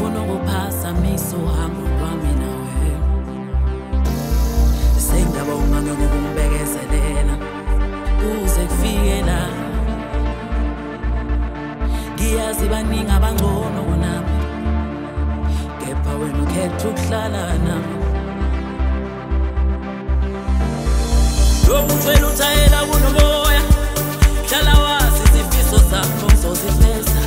Ngifuna ukuphazamisa uhambo lwami nawe. Sengiyabonga ngokumbekezelela uze kufike la. Ngiyazi baningi abangcono kunami, kepha wena ukhetha ukuhlala nami. Lokutshela uthayela kunomoya, hlala wazi izifiso zakho ngizozifeza.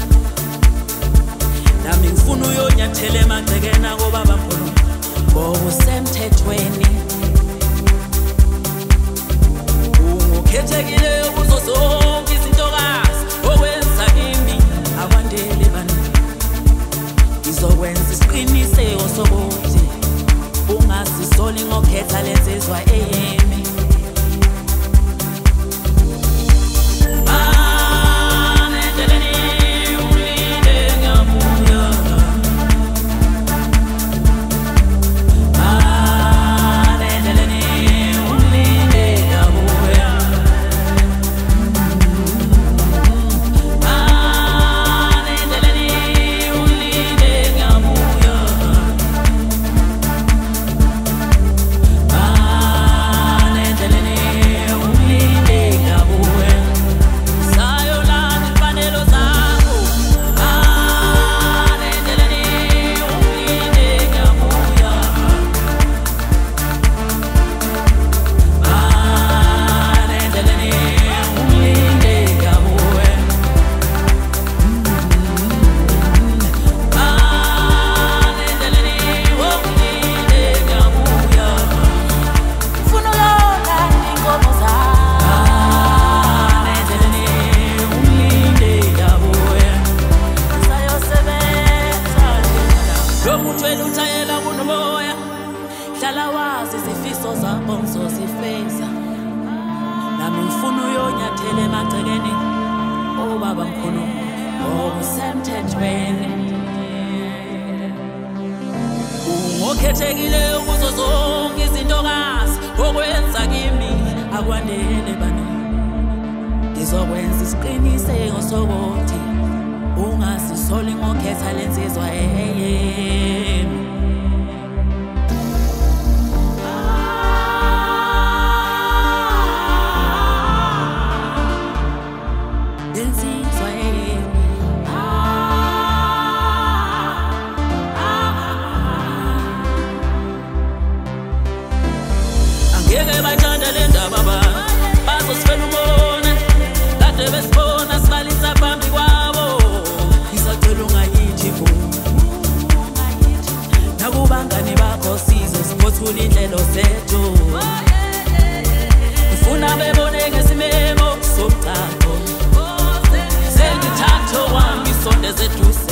Nami ngifuna uyonyathela emagcekeni akobaba mkhulu ngokusemthethweni. Ungukhethekile kuzo zonke izintokazi okwenza kimi akwandele bani. Ngizokwenza isiqiniseko sokuthi ungasisoli ngokhetha lensizwa eyimi. Lokutshela uthayela kunomoya, hlala wazi izifiso zakho ngizozifeza. Nami ngifuna uyonyathela emagcekeni obaba mkhulu ngokusemthethweni. Ungukhethekile kuzo zonke izintokazi okwenza kimi akwandele bani. Ngizokwenza isiqiniseko sokuthi ungasisoli ngokhetha lensizwa eyimi. Lensizwa eyimi. Angeke bathande le ndaba bazosifela ubona, kade besibona sibalisa phambi kwabo. Ngisacela ungayithi bo, nakubangani bakho sizo siphothula inhlelo zethu. Ngifuna bebone ngesimemo sochago, sengithatho wami sonde zethu.